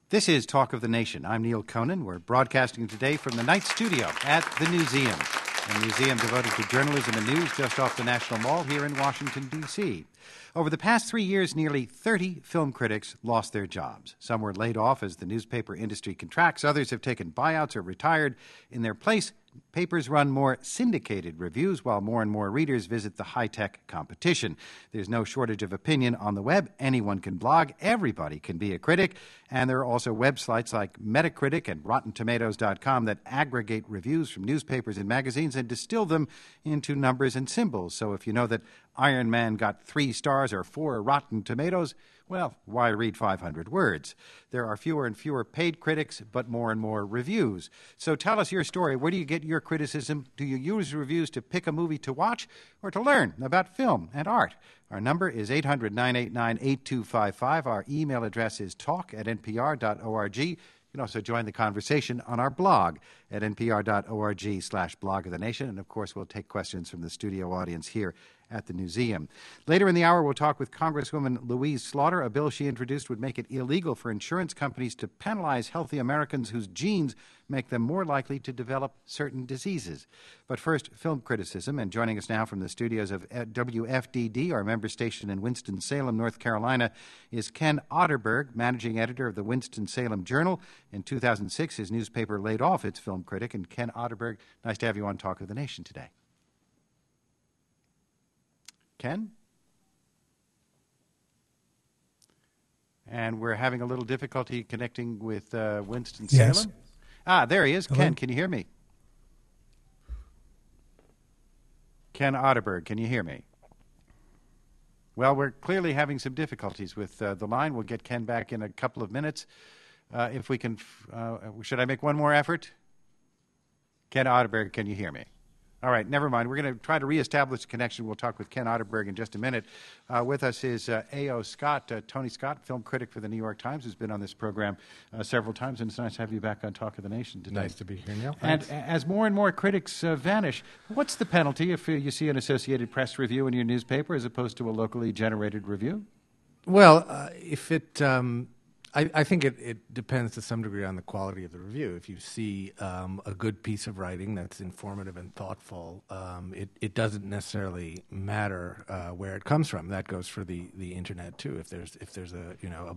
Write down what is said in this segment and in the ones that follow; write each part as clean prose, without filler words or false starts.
This is Talk of the Nation. I'm Neil Conan. We're broadcasting today from the Night Studio at the Newseum, a museum devoted to journalism and news just off the National Mall here in Washington, D.C. Over the past 3 years, nearly 30 film critics lost their jobs. Some were laid off as the newspaper industry contracts. Others have taken buyouts or retired. In their place, papers run more syndicated reviews while more and more readers visit the high-tech competition. There's no shortage of opinion on the web. Anyone can blog. Everybody can be a critic. And there are also websites like Metacritic and RottenTomatoes.com that aggregate reviews from newspapers and magazines and distill them into numbers and symbols. So if you know that Iron Man got 3 stars or 4 Rotten Tomatoes, well, why read 500 words? There are fewer and fewer paid critics, but more and more reviews. So tell us your story. Where do you get your criticism? Do you use reviews to pick a movie to watch or to learn about film and art? Our number is 800-989-8255. Our email address is talk@npr.org. You can also join the conversation on our blog at npr.org/blog of the nation. And, of course, we'll take questions from the studio audience here at the Newseum. Later in the hour, we'll talk with Congresswoman Louise Slaughter. A bill she introduced would make it illegal for insurance companies to penalize healthy Americans whose genes make them more likely to develop certain diseases. But first, film criticism. And joining us now from the studios of WFDD, our member station in Winston-Salem, North Carolina, is Ken Otterberg, managing editor of the Winston-Salem Journal. In 2006, his newspaper laid off its film critic. And Ken Otterberg, nice to have you on Talk of the Nation today. Ken? And we're having a little difficulty connecting with Winston-Salem. Yes. There he is. Hello? Ken, can you hear me? Ken Otterberg, can you hear me? Well, we're clearly having some difficulties with the line. We'll get Ken back in a couple of minutes. If we can, should I make one more effort? Ken Otterberg, can you hear me? All right, never mind. We're going to try to reestablish the connection. We'll talk with Ken Otterberg in just a minute. With us is A.O. Scott, Tony Scott, film critic for the New York Times, who's been on this program several times, and it's nice to have you back on Talk of the Nation today. Nice to be here, Neil. And as more and more critics vanish, what's the penalty if you see an Associated Press review in your newspaper as opposed to a locally generated review? Well, if it... I think it depends to some degree on the quality of the review. If you see a good piece of writing that's informative and thoughtful, it doesn't necessarily matter where it comes from. That goes for the internet too. If there's a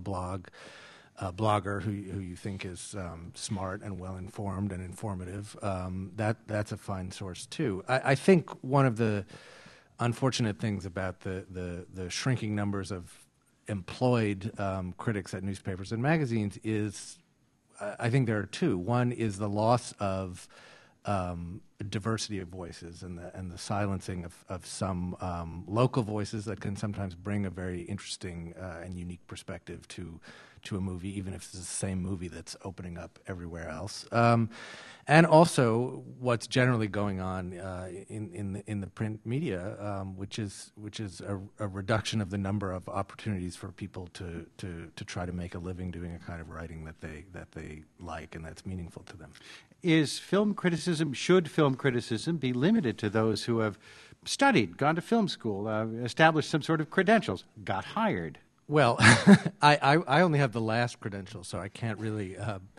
blogger who you think is smart and well informed and informative, that's a fine source too. I think one of the unfortunate things about the shrinking numbers of employed critics at newspapers and magazines is, I think there are two. One is the loss of diversity of voices and the silencing of some local voices that can sometimes bring a very interesting and unique perspective to a movie, even if it's the same movie that's opening up everywhere else. And also, what's generally going on in the print media, which is a reduction of the number of opportunities for people to try to make a living doing a kind of writing that they like and that's meaningful to them. Should film criticism be limited to those who have studied, gone to film school, established some sort of credentials, got hired? Well, I only have the last credential, so I can't really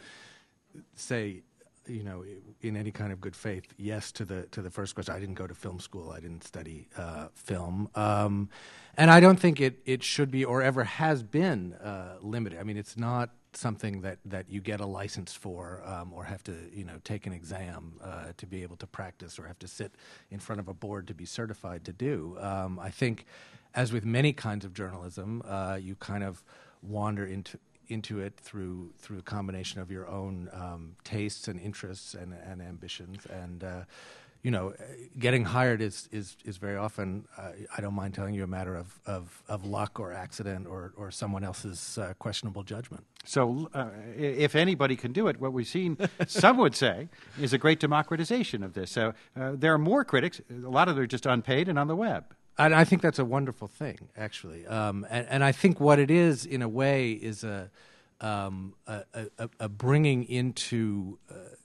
say, in any kind of good faith, yes to the first question. I didn't go to film school. I didn't study film, and I don't think it should be or ever has been limited. I mean, it's not something that you get a license for or have to take an exam to be able to practice or have to sit in front of a board to be certified to do. I think, as with many kinds of journalism, you kind of wander into it through a combination of your own tastes and interests and ambitions, and getting hired is very often, I don't mind telling you, a matter of luck or accident or someone else's questionable judgment. So if anybody can do it, what we've seen, some would say, is a great democratization of this. So there are more critics. A lot of them are just unpaid and on the web. And I think that's a wonderful thing, actually. And I think what it is, in a way, is a bringing into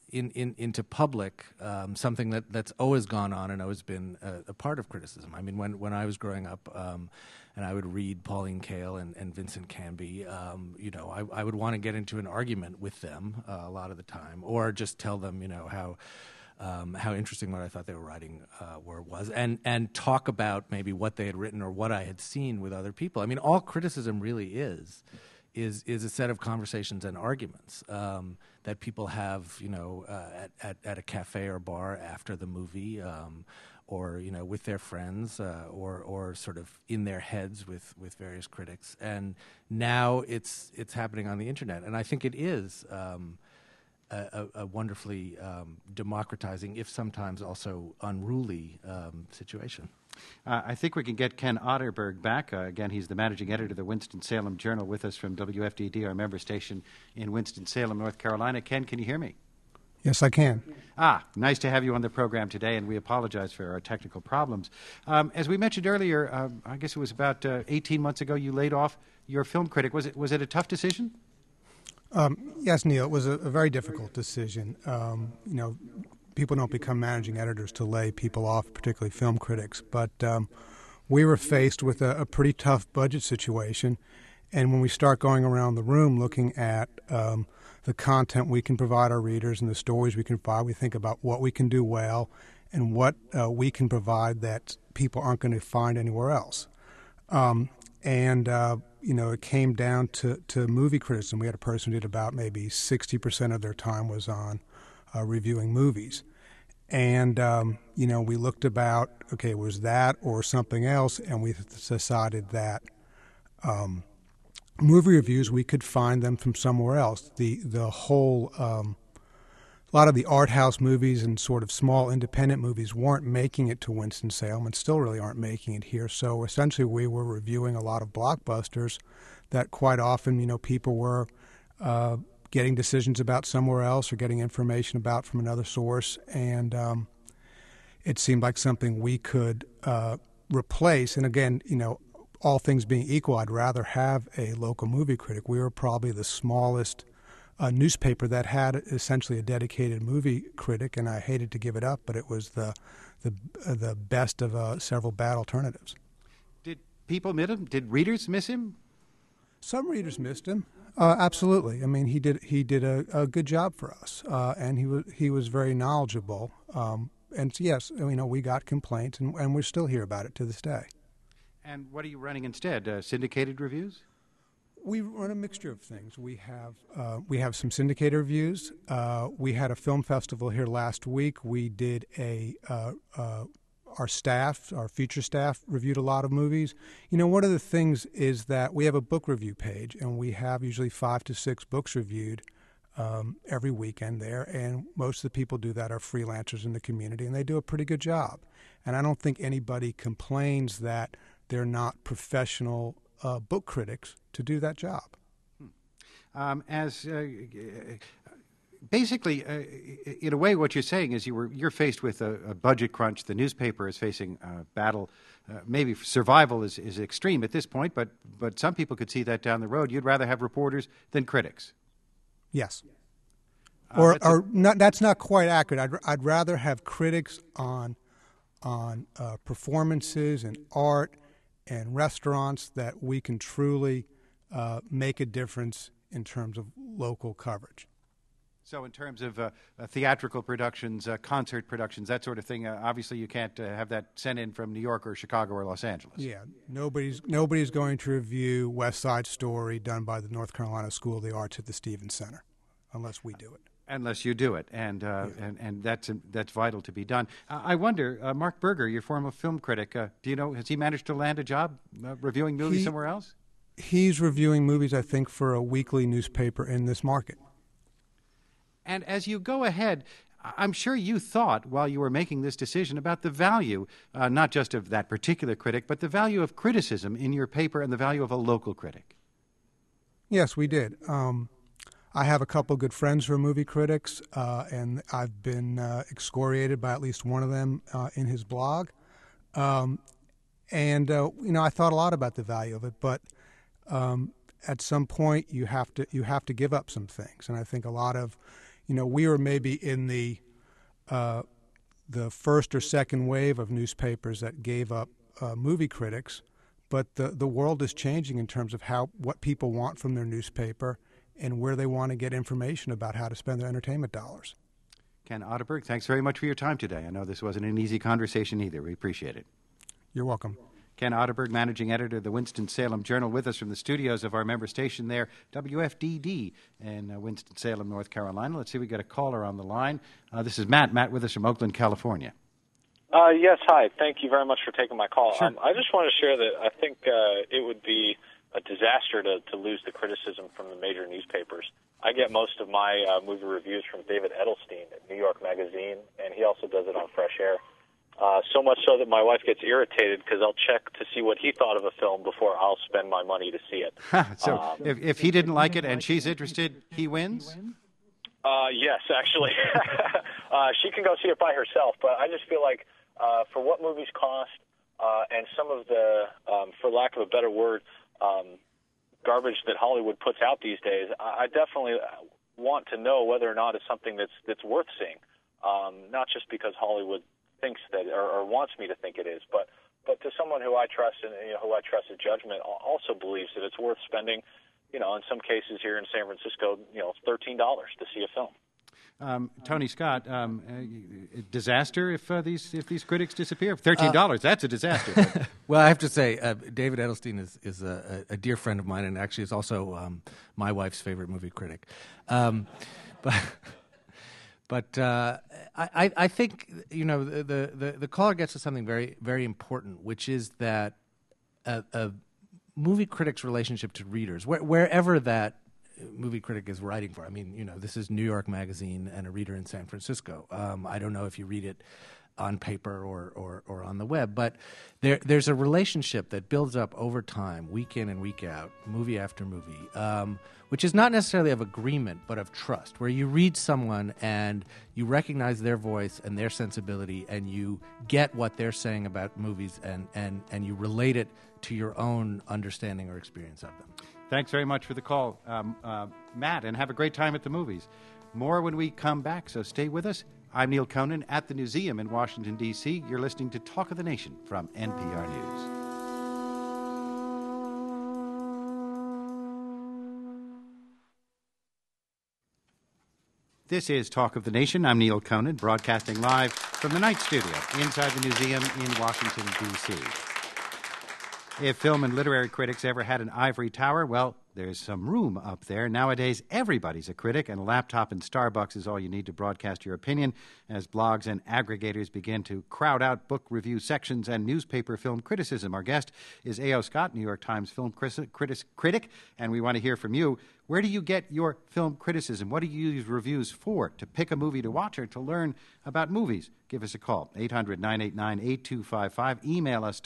into public something that's always gone on and always been a part of criticism. I mean, when I was growing up, and I would read Pauline Kael and Vincent Canby, I would want to get into an argument with them a lot of the time, or just tell them, how interesting what I thought they were writing was, and talk about maybe what they had written or what I had seen with other people. I mean, all criticism really is a set of conversations and arguments that people have, at a cafe or bar after the movie, or with their friends, or sort of in their heads with various critics. And now it's happening on the internet, and I think it is a wonderfully democratizing, if sometimes also unruly, situation. I think we can get Ken Otterberg back. Again, he's the managing editor of the Winston-Salem Journal, with us from WFDD, our member station in Winston-Salem, North Carolina. Ken, can you hear me? Yes, I can. Nice to have you on the program today, and we apologize for our technical problems. As we mentioned earlier, I guess it was about 18 months ago, you laid off your film critic. Was it a tough decision? Yes, Neil, it was a very difficult decision. People don't become managing editors to lay people off, particularly film critics. But we were faced with a pretty tough budget situation. And when we start going around the room looking at the content we can provide our readers and the stories we can provide, we think about what we can do well and what we can provide that people aren't going to find anywhere else. It came down to movie criticism. We had a person who did about maybe 60% of their time was on reviewing movies. And, we looked about, okay, was that or something else? And we decided that movie reviews, we could find them from somewhere else. The whole, a lot of the art house movies and sort of small independent movies weren't making it to Winston-Salem and still really aren't making it here. So essentially we were reviewing a lot of blockbusters that quite often, people were getting decisions about somewhere else or getting information about from another source. And it seemed like something we could replace. And again, all things being equal, I'd rather have a local movie critic. We were probably the smallest newspaper that had essentially a dedicated movie critic, and I hated to give it up, but it was the best of several bad alternatives. Did people miss him? Did readers miss him? Some readers missed him. Absolutely. I mean, he did a good job for us, and he was very knowledgeable. And so, yes, we got complaints, and we're still hear about it to this day. And what are you running instead? Syndicated reviews? We run a mixture of things. We have some syndicated reviews. We had a film festival here last week. We did our feature staff reviewed a lot of movies. One of the things is that we have a book review page, and we have usually 5 to 6 books reviewed every weekend there, and most of the people do that are freelancers in the community, and they do a pretty good job. And I don't think anybody complains that they're not professional book critics to do that job. Basically, in a way, what you're saying is you're faced with a budget crunch. The newspaper is facing a battle. Maybe survival is extreme at this point, but some people could see that down the road. You'd rather have reporters than critics. Yes. That's not quite accurate. I'd rather have critics on performances and art and restaurants that we can truly make a difference in terms of local coverage. So in terms of theatrical productions, concert productions, that sort of thing, obviously you can't have that sent in from New York or Chicago or Los Angeles. Yeah, nobody's going to review West Side Story done by the North Carolina School of the Arts at the Stevens Center, unless we do it. Unless you do it, and that's vital to be done. I wonder, Mark Berger, your former film critic, do you know, has he managed to land a job reviewing movies somewhere else? He's reviewing movies, I think, for a weekly newspaper in this market. And as you go ahead, I'm sure you thought while you were making this decision about the value, not just of that particular critic, but the value of criticism in your paper and the value of a local critic. Yes, we did. I have a couple good friends who are movie critics, and I've been excoriated by at least one of them in his blog. I thought a lot about the value of it, but at some point you have to give up some things. And I think a lot of we were maybe in the first or second wave of newspapers that gave up movie critics, but the world is changing in terms of what people want from their newspaper and where they want to get information about how to spend their entertainment dollars. Ken Otterberg, thanks very much for your time today. I know this wasn't an easy conversation either. We appreciate it. You're welcome. Ken Otterberg, managing editor of the Winston-Salem Journal, with us from the studios of our member station there, WFDD in Winston-Salem, North Carolina. Let's see, we got a caller on the line. This is Matt. Matt with us from Oakland, California. Yes, hi. Thank you very much for taking my call. Sure. I just want to share that I think it would be a disaster to lose the criticism from the major newspapers. I get most of my movie reviews from David Edelstein at New York Magazine, and he also does it on Fresh Air. So much so that my wife gets irritated because I'll check to see what he thought of a film before I'll spend my money to see it. So if he didn't like it and she's interested, he wins? Yes, actually. She can go see it by herself, but I just feel like for what movies cost and some of the, for lack of a better word, garbage that Hollywood puts out these days, I definitely want to know whether or not it's something that's worth seeing, not just because Hollywood thinks that or wants me to think it is, but to someone who I trust and who I trust his judgment also believes that it's worth spending, in some cases here in San Francisco, $13 to see a film. Tony Scott, disaster if these critics disappear. $13, that's a disaster. Well, I have to say, David Edelstein is a dear friend of mine, and actually is also my wife's favorite movie critic. But I think the caller gets to something very, very important, which is that a movie critic's relationship to readers, wherever that movie critic is writing for. I mean, this is New York Magazine and a reader in San Francisco. I don't know if you read it on paper or on the web, but there's a relationship that builds up over time, week in and week out, movie after movie, which is not necessarily of agreement, but of trust, where you read someone and you recognize their voice and their sensibility, and you get what they're saying about movies, and you relate it to your own understanding or experience of them. Thanks very much for the call, Matt, and have a great time at the movies. More when we come back, so stay with us. I'm Neil Conan at the Newseum in Washington, D.C. You're listening to Talk of the Nation from NPR News. This is Talk of the Nation. I'm Neil Conan, broadcasting live from the Night Studio inside the Newseum in Washington, D.C. If film and literary critics ever had an ivory tower, well, there's some room up there. Nowadays, everybody's a critic, and a laptop and Starbucks is all you need to broadcast your opinion as blogs and aggregators begin to crowd out book review sections and newspaper film criticism. Our guest is A.O. Scott, New York Times film critic, and we want to hear from you. Where do you get your film criticism? What do you use reviews for? To pick a movie to watch or to learn about movies? Give us a call, 800-989-8255. Email us,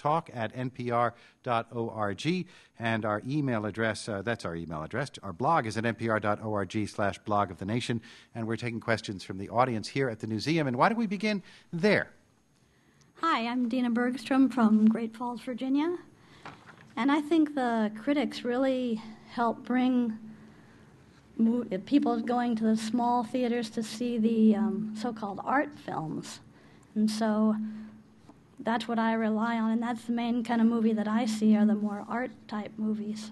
talk@npr.org. And our email address, that's our email address. Our blog is at npr.org/blog of the nation. And we're taking questions from the audience here at the Newseum. And why don't we begin there? Hi, I'm Dina Bergstrom from Great Falls, Virginia. And I think the critics really help bring people going to the small theaters to see the so-called art films. And so that's what I rely on, and that's the main kind of movie that I see are the more art-type movies.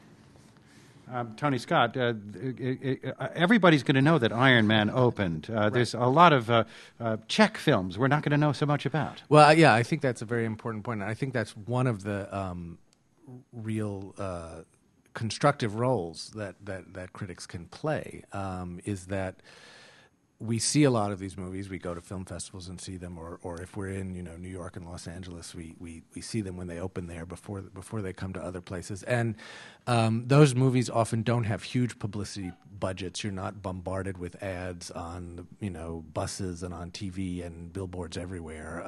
Tony Scott, everybody's going to know that Iron Man opened. Right. There's a lot of Czech films we're not going to know so much about. Well, yeah, I think that's a very important point. I think that's one of the real constructive roles that critics can play, is that we see a lot of these movies. We go to film festivals and see them, or if we're in New York and Los Angeles, we see them when they open there before they come to other places. And those movies often don't have huge publicity budgets. You're not bombarded with ads on buses and on TV and billboards everywhere.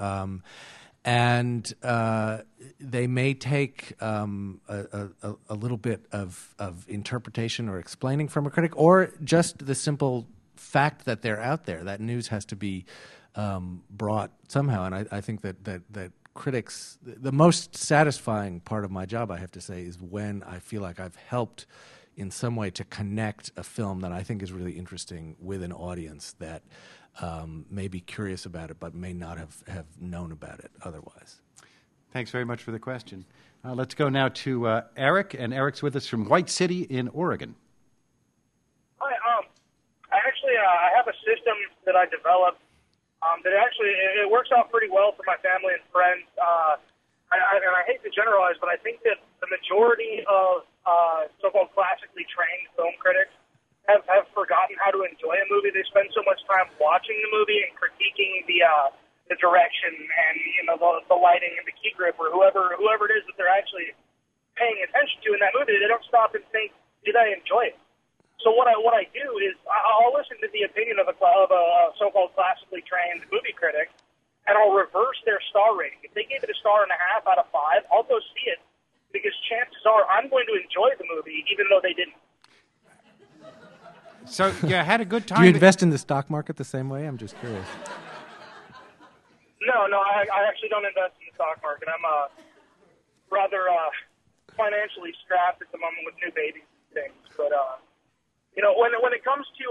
And they may take a little bit of interpretation or explaining from a critic, or just the simple fact that they're out there. That news has to be brought somehow. And I think that critics, the most satisfying part of my job, I have to say, is when I feel like I've helped in some way to connect a film that I think is really interesting with an audience that may be curious about it but may not have known about it otherwise. Thanks very much for the question. Let's go now to Eric, and Eric's with us from White City in Oregon. Hi, I have a system that I developed that actually it works out pretty well for my family and friends. I hate to generalize, but I think that the majority of so-called classically trained film critics have forgotten how to enjoy a movie. They spend so much time watching the movie and critiquing the direction and the lighting and the key grip or whoever it is that they're actually paying attention to in that movie. They don't stop and think, did I enjoy it? So what I do is I'll listen to the opinion of a so-called classically trained movie critic, and I'll reverse their star rating. If they gave it a 1.5 stars out of 5, I'll go see it because chances are I'm going to enjoy the movie even though they didn't. So you had a good time. Do you invest in the stock market the same way? I'm just curious. No, I actually don't invest in the stock market. I'm rather financially strapped at the moment with new babies and things. But when it comes to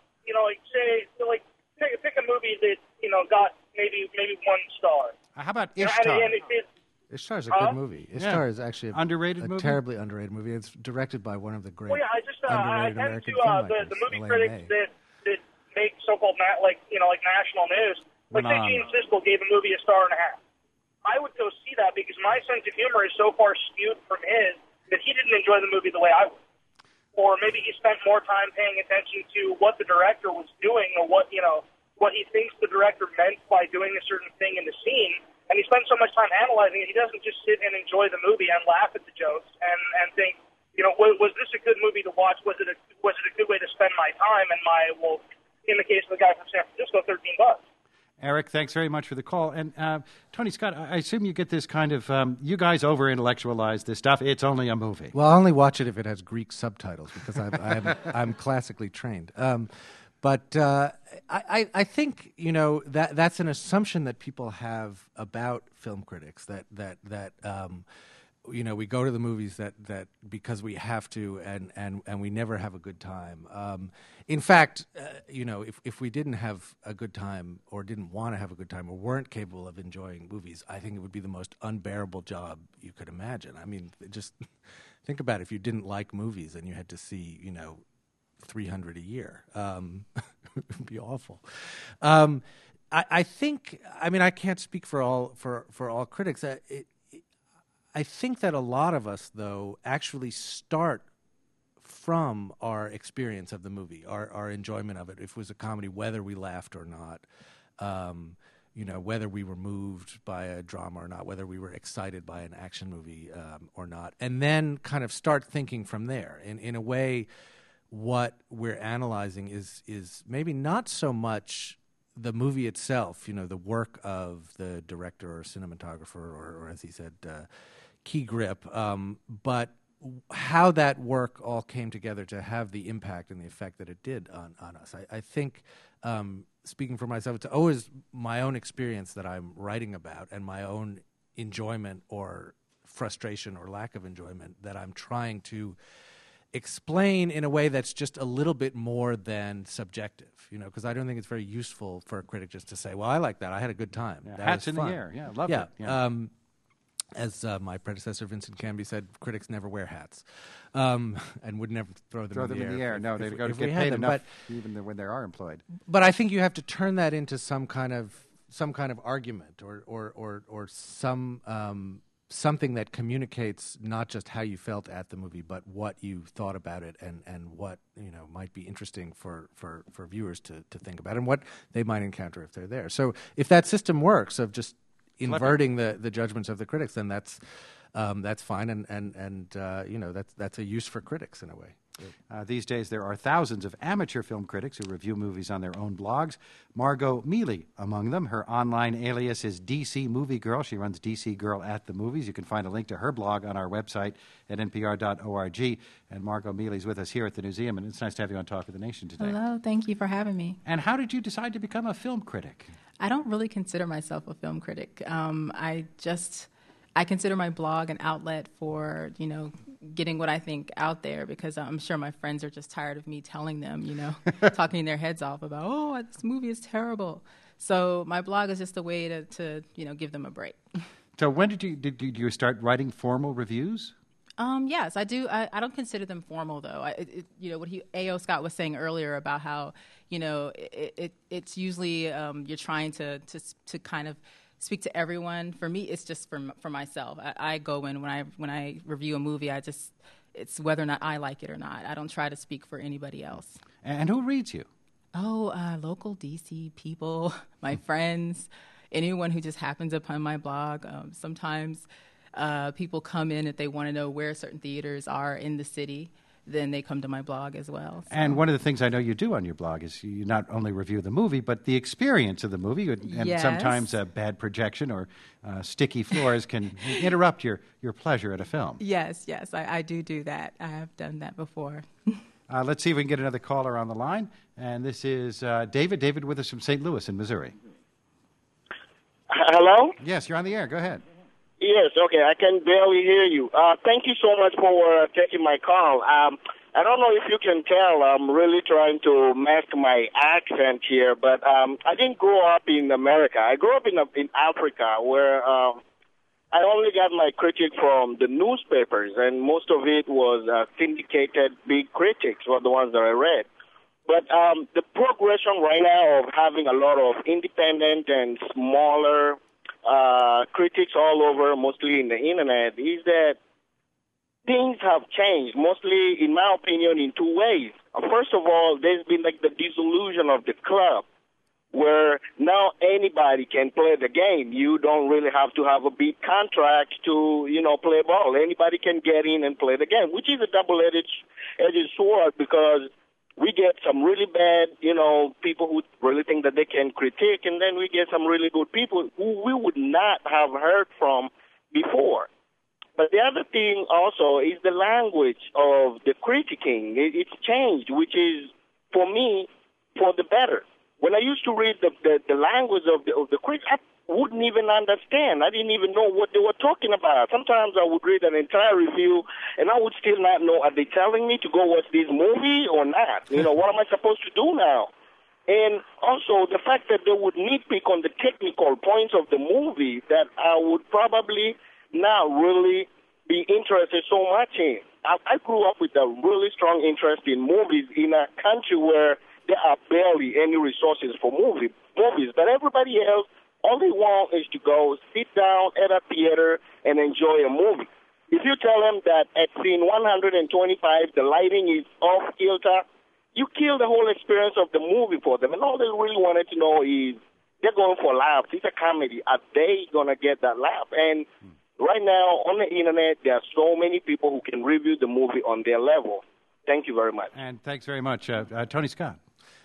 pick a movie that got maybe 1 star. How about Ishtar? Ishtar is a good movie. Ishtar is actually a movie? terribly underrated movie. It's directed by one of the great I underrated tend American to filmmakers, the movie Elaine critics May. that make so-called national news. Like say Gene Siskel gave a movie a 1.5 stars. I would go see that because my sense of humor is so far skewed from his that he didn't enjoy the movie the way I would. Or maybe he spent more time paying attention to what the director was doing or what he thinks the director meant by doing a certain thing in the scene. And he spends so much time analyzing it, he doesn't just sit and enjoy the movie and laugh at the jokes and think, was this a good movie to watch? Was it a good way to spend my time and in the case of the guy from San Francisco, $13. Eric, thanks very much for the call. And Tony Scott, I assume you get this kind of, you guys over-intellectualize this stuff. It's only a movie. Well, I only watch it if it has Greek subtitles because I'm classically trained. But I think that's an assumption that people have about film critics that we go to the movies that because we have to and we never have a good time. In fact, if we didn't have a good time or didn't want to have a good time or weren't capable of enjoying movies, I think it would be the most unbearable job you could imagine. I mean, just think about it. If you didn't like movies and you had to see, 300 a year, it would be awful. I think. I mean, I can't speak for all critics. I think that a lot of us, though, actually start from our experience of the movie, our enjoyment of it. If it was a comedy, whether we laughed or not, whether we were moved by a drama or not, whether we were excited by an action movie or not, and then kind of start thinking from there. In a way, what we're analyzing is maybe not so much the movie itself, the work of the director or cinematographer or as he said, key grip, but how that work all came together to have the impact and the effect that it did on us. I think, speaking for myself, it's always my own experience that I'm writing about and my own enjoyment or frustration or lack of enjoyment that I'm trying to explain in a way that's just a little bit more than subjective, because I don't think it's very useful for a critic just to say, well, I like that. I had a good time. Yeah, hats in the air. Yeah, love it. Yeah. As my predecessor Vincent Canby said, critics never wear hats and would never throw them in the air. No, they go to get paid enough even when they are employed. But I think you have to turn that into some kind of argument or something that communicates not just how you felt at the movie, but what you thought about it and what might be interesting for viewers to think about and what they might encounter if they're there. So if that system works of just inverting the judgments of the critics, then that's fine, and that's a use for critics in a way. These days, there are thousands of amateur film critics who review movies on their own blogs. Margot Mealy among them. Her online alias is DC Movie Girl. She runs DC Girl at the Movies. You can find a link to her blog on our website at npr.org. And Margot Mealy's with us here at the museum, and it's nice to have you on Talk of the Nation today. Hello, thank you for having me. And how did you decide to become a film critic? I don't really consider myself a film critic. I consider my blog an outlet for, getting what I think out there, because I'm sure my friends are just tired of me telling them, talking their heads off about, oh, this movie is terrible. So my blog is just a way to give them a break. So when did you start writing formal reviews? Yes, I do. I don't consider them formal, though. What A.O. Scott was saying earlier about how, it's usually you're trying to kind of speak to everyone. For me, it's just for myself. I go in when I review a movie. It's whether or not I like it or not. I don't try to speak for anybody else. And who reads you? Oh, local DC people, my friends, anyone who just happens upon my blog. Sometimes people come in if they want to know where certain theaters are in the city. Then they come to my blog as well. So. And one of the things I know you do on your blog is you not only review the movie, but the experience of the movie. And yes. Sometimes a bad projection or sticky floors can interrupt your pleasure at a film. Yes, I do that. I have done that before. Let's see if we can get another caller on the line. And this is David. David with us from St. Louis in Missouri. Hello? Yes, you're on the air. Go ahead. Yes, okay. I can barely hear you. Thank you so much for taking my call. I don't know if you can tell, I'm really trying to mask my accent here, but I didn't grow up in America. I grew up in Africa, where I only got my critique from the newspapers, and most of it was syndicated big critics were the ones that I read. But the progression right now of having a lot of independent and smaller critics all over, mostly in the internet, is that things have changed, mostly, in my opinion, in two ways. First of all, there's been like the dissolution of the club, where now anybody can play the game. You don't really have to have a big contract to, play ball. Anybody can get in and play the game, which is a double-edged sword, because we get some really bad, people who really think that they can critique, and then we get some really good people who we would not have heard from before. But the other thing also is the language of the critiquing. It's changed, which is, for me, for the better. When I used to read the language of the critics, I wouldn't even understand. I didn't even know what they were talking about. Sometimes I would read an entire review, and I would still not know, are they telling me to go watch this movie or not? What am I supposed to do now? And also the fact that they would nitpick on the technical points of the movie that I would probably not really be interested so much in. I grew up with a really strong interest in movies in a country where there are barely any resources for movies, but everybody else, all they want is to go sit down at a theater and enjoy a movie. If you tell them that at scene 125 the lighting is off kilter, you kill the whole experience of the movie for them. And all they really wanted to know is, they're going for laughs. It's a comedy. Are they going to get that laugh? And right now on the internet, there are so many people who can review the movie on their level. Thank you very much. And thanks very much. Tony Scott.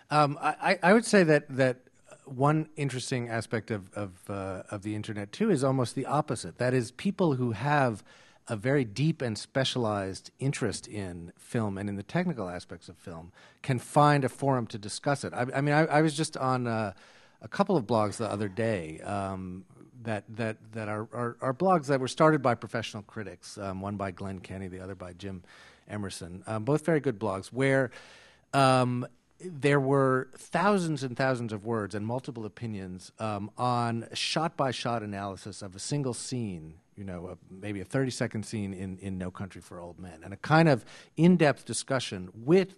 I would say that one interesting aspect of the internet too is almost the opposite. That is, people who have a very deep and specialized interest in film and in the technical aspects of film can find a forum to discuss it. I was just on a couple of blogs the other day that are blogs that were started by professional critics. One by Glenn Kenny, the other by Jim Emerson. Both very good blogs where. There were thousands and thousands of words and multiple opinions on shot-by-shot analysis of a single scene, maybe a 30-second scene in No Country for Old Men, and a kind of in-depth discussion with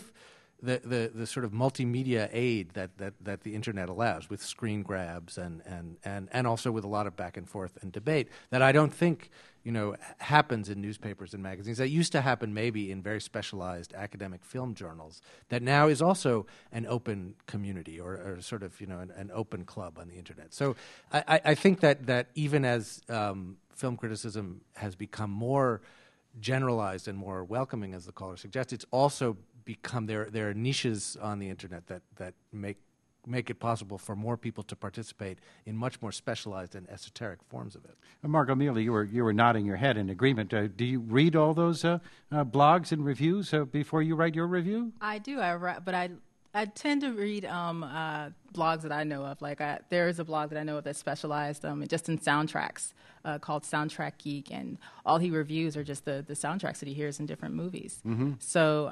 the sort of multimedia aid that the internet allows, with screen grabs and also with a lot of back and forth and debate that I don't think happens in newspapers and magazines. That used to happen maybe in very specialized academic film journals. That now is also an open community or sort of an open club on the internet. So I think that even as film criticism has become more generalized and more welcoming, as the caller suggests, it's also become there are niches on the internet that make it possible for more people to participate in much more specialized and esoteric forms of it. Margot Mealy, you were nodding your head in agreement. Do you read all those blogs and reviews before you write your review? I do, but I tend to read blogs that I know of. Like there is a blog that I know of that's specialized just in soundtracks called Soundtrack Geek, and all he reviews are just the soundtracks that he hears in different movies. Mm-hmm. So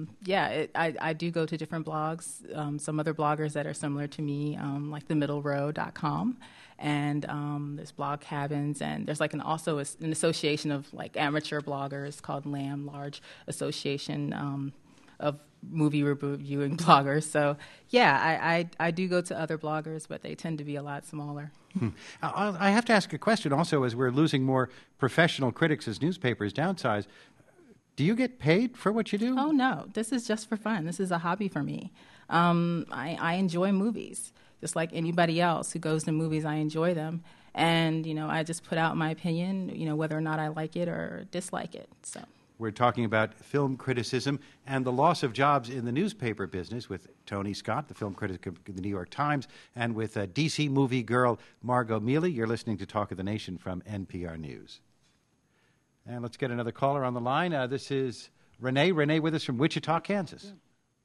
I do go to different blogs. Some other bloggers that are similar to me, like themiddlerow.com. And there's Blog Cabins, and there's like also an association of like amateur bloggers called LAM, Large Association of Movie Reviewing Bloggers. So yeah, I do go to other bloggers, but they tend to be a lot smaller. I have to ask a question also, as we're losing more professional critics as newspapers downsize. Do you get paid for what you do? Oh no, this is just for fun. This is a hobby for me. I enjoy movies. Just like anybody else who goes to movies, I enjoy them. And, I just put out my opinion, whether or not I like it or dislike it. So we're talking about film criticism and the loss of jobs in the newspaper business with Tony Scott, the film critic of the New York Times, and with DC movie girl Margot Mealy. You're listening to Talk of the Nation from NPR News. And let's get another caller on the line. This is Renee. Renee with us from Wichita, Kansas.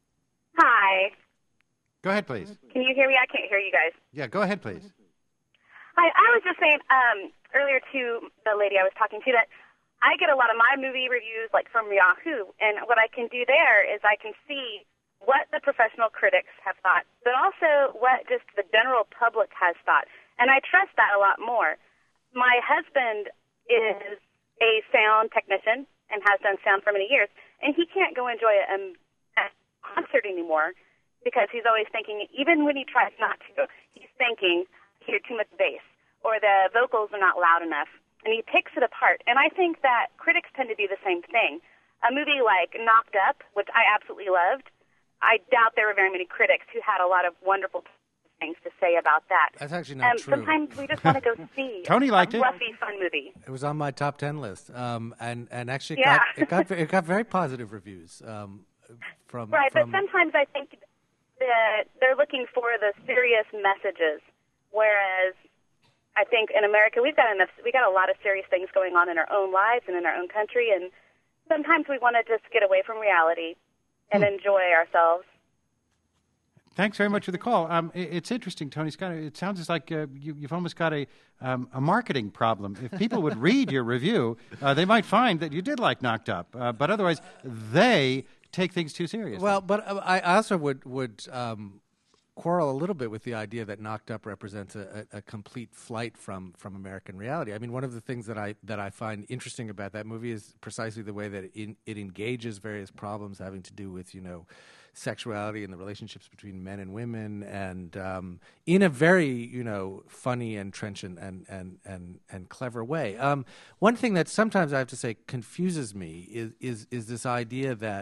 Hi. Go ahead, please. Can you hear me? I can't hear you guys. Yeah, go ahead, please. Hi. I was just saying earlier to the lady I was talking to that I get a lot of my movie reviews like from Yahoo, and what I can do there is I can see what the professional critics have thought, but also what just the general public has thought, and I trust that a lot more. My husband is a sound technician and has done sound for many years, and he can't go enjoy a concert anymore because he's always thinking, even when he tries not to, he's thinking, I hear too much bass, or the vocals are not loud enough, and he picks it apart. And I think that critics tend to do the same thing. A movie like Knocked Up, which I absolutely loved, I doubt there were very many critics who had a lot of wonderful things to say about that. That's actually not true. Sometimes we just want to go see Tony liked a fluffy, fun movie. It was on my top 10 list, and actually Yeah. it got very positive reviews from. Right, but sometimes I think that they're looking for the serious messages, whereas I think in America we got a lot of serious things going on in our own lives and in our own country, and sometimes we want to just get away from reality and enjoy ourselves. Thanks very much for the call. It's interesting, Tony Scott. It sounds like you've almost got a marketing problem. If people would read your review, they might find that you did like Knocked Up, but otherwise they take things too seriously. Well, but I also would quarrel a little bit with the idea that Knocked Up represents a complete flight from American reality. I mean, one of the things that I find interesting about that movie is precisely the way that it engages various problems having to do with sexuality and the relationships between men and women, and in a very funny and trenchant and clever way. One thing that sometimes I have to say confuses me is this idea that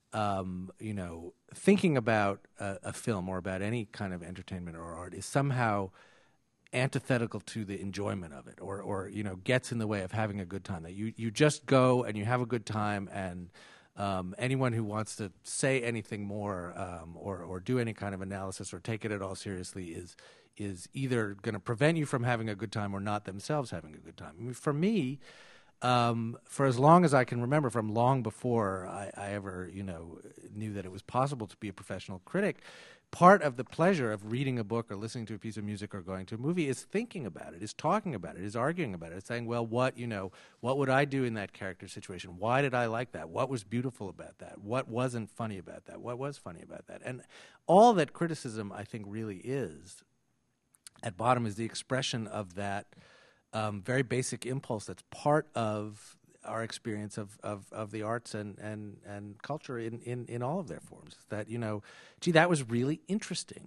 thinking about a film or about any kind of entertainment or art is somehow antithetical to the enjoyment of it, or gets in the way of having a good time. That you just go and you have a good time, and anyone who wants to say anything more or do any kind of analysis or take it at all seriously is either going to prevent you from having a good time or not themselves having a good time. I mean, for me, for as long as I can remember, from long before I ever knew that it was possible to be a professional critic, part of the pleasure of reading a book or listening to a piece of music or going to a movie is thinking about it, is talking about it, is arguing about it, is saying, well, what would I do in that character situation? Why did I like that? What was beautiful about that? What wasn't funny about that? What was funny about that? And all that criticism, I think, really is, at bottom, is the expression of that very basic impulse that's part of our experience of the arts and culture in all of their forms. That, gee, that was really interesting.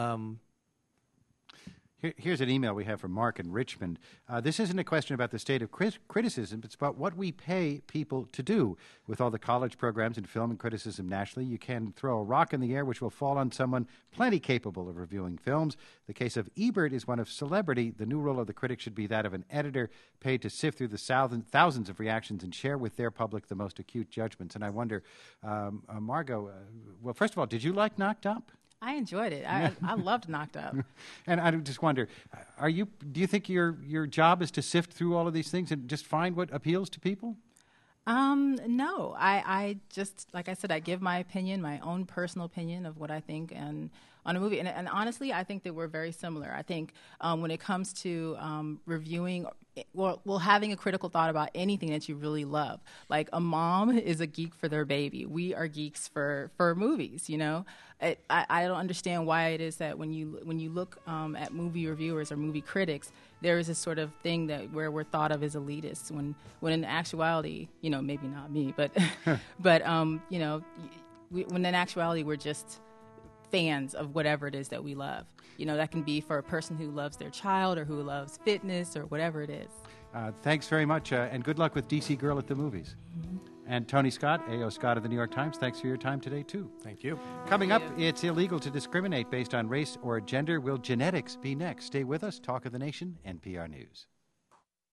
Here's an email we have from Mark in Richmond. This isn't a question about the state of criticism. It's about what we pay people to do. With all the college programs in film and criticism nationally, you can throw a rock in the air which will fall on someone plenty capable of reviewing films. The case of Ebert is one of celebrity. The new role of the critic should be that of an editor paid to sift through the thousands of reactions and share with their public the most acute judgments. And I wonder, Margot, well, first of all, did you like Knocked Up? I enjoyed it. I loved Knocked Up. And I just wonder, do you think your job is to sift through all of these things and just find what appeals to people? No, I just, like I said, I give my opinion, my own personal opinion of what I think and on a movie. And honestly, I think that we're very similar. I think when it comes to reviewing, well, having a critical thought about anything that you really love. Like a mom is a geek for their baby. We are geeks for movies, you know. I don't understand why it is that when you look at movie reviewers or movie critics, there is this sort of thing that where we're thought of as elitists when in actuality, you know, maybe not me, but but you know, when in actuality we're just fans of whatever it is that we love. You know, that can be for a person who loves their child or who loves fitness or whatever it is. Thanks very much, and good luck with DC Girl at the Movies. Mm-hmm. And Tony Scott, A.O. Scott of the New York Times, thanks for your time today, too. Thank you. Coming up, it's illegal to discriminate based on race or gender. Will genetics be next? Stay with us. Talk of the Nation, NPR News.